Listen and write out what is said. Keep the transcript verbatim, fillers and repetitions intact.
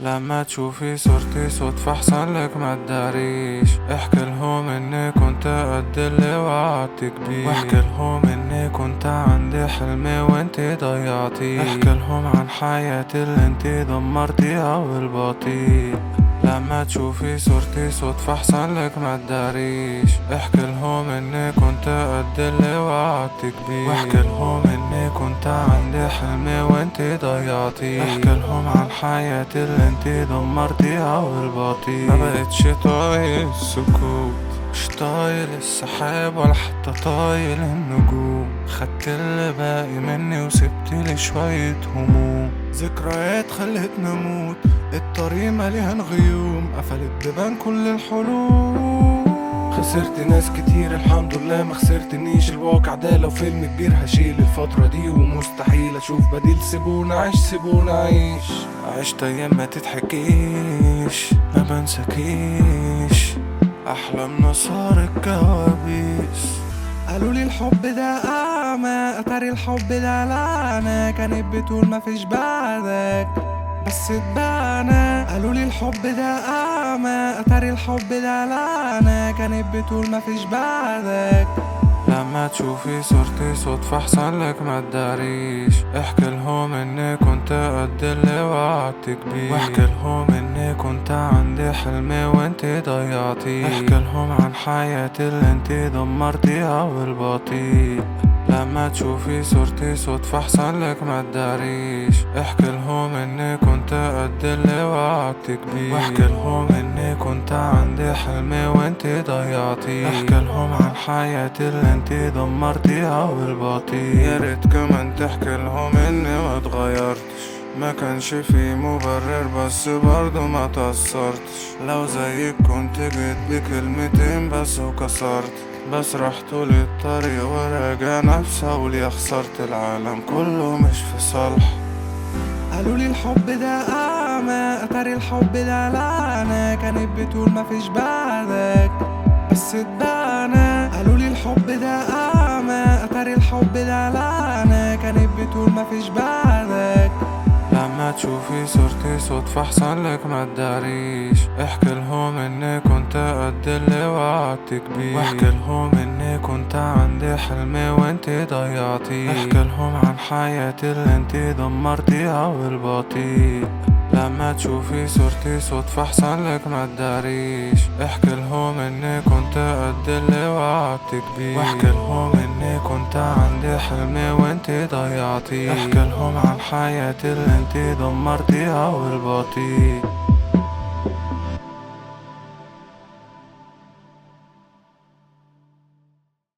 لما تشوفي صورتي صدفة احسن لك ما تداريش. احكي لهم اني كنت قد اللي وعدتك بيه، واحكي لهم اني كنت عندي حلمي وانتي ضيعتيه. احكي لهم عن حياتي اللي انتي دمرتيها بالبطيء. لما تشوفي صورتي صدفة احسن لك ما تداريش. احكي لهم اني كنت قد اللي وعدتك بيه، واحكي لهم اني كنت عندي حلمي وانتي ضيعتيه. احكي لهم عن حياتي اللي انتي دمرتيها بالبطيء. ما بقتش طايل السكوت، مش طايل السحاب ولا حتى طايل النجوم. خدت اللي باقي مني وسبتلي شوية هموم. ذكريات خلتني اموت، الطريق مليان غيوم، قفلت بيبان كل الحلول. خسرت ناس كتير الحمد لله ما خسرتنيش. الواقع ده لو فيلم كبير هشيل الفترة دي، ومستحيل اشوف بديل. سيبونا عيش سيبونا عيش. عشت ايام ما تتحكيش، ما بنساكيش، احلامنا صارت كوابيس. قالوا لي الحب ده اعمى، اتاري الحب ده لعنة. كانت بتقول مفيش بعدك بس اتبعنا. قالوا لي الحب ده اعمى، اتاري الحب ده لعنة. كانت بتقول مفيش بعدك. لما تشوفي صورتي صدفة احسن لك ما تداريش. احكي لهم اني كنت قد اللي وعدتك بيه، واحكي لهم اني كنت عندي حلمي وانتي ضيعتيه. احكي لهم عن حياتي اللي انتي دمرتيها بالبطيء. لما تشوفي صورتي صدفة احسن لك ما تداريش. احكي لهم اني كنت قد اللي وعدتك بيه، واحكي لهم اني كنت عندي حلمي وانتي ضيعتيه. احكي لهم عن حياتي اللي انتي دمرتيها بالبطيء. يا ريت كمان تحكي لهم اني ما اتغيرتش، ما كانش في مبرر بس برضو ما تأثرتش. لو زيك كنت جيت بكلمتين بس وكسرت، بس رحت طول الطريق وراجع نفسي اقول يا خسرت العالم كله مش في صالح. قالوا لي الحب ده اعمى، اتاري الحب ده لعنة. كانت بتقول مفيش بعدك بس اتبعنا. قالوا لي الحب ده اعمى، اتاري الحب ده لعنة. كانت بتقول مفيش بعدك. لما تشوفي صورتي صدفة احسن لك ما تداريش. احكي لهم اني كنت قد اللي وعدتك بيه، واحكي لهم اني كنت عندي حلمي وانتي ضيعتيه. احكي لهم عن حياتي اللي انتي دمرتيها بالبطيء. لما تشوفي صورتي صدفة احسن لك ما تداريش. احكي لهم اني كنت قد اللي وعدتك بيه، واحكي لهم اني كنت عندي حلمي وانتي ضيعتيه. احكي لهم عن حياتي اللي انتي دمرتيها بالبطيء.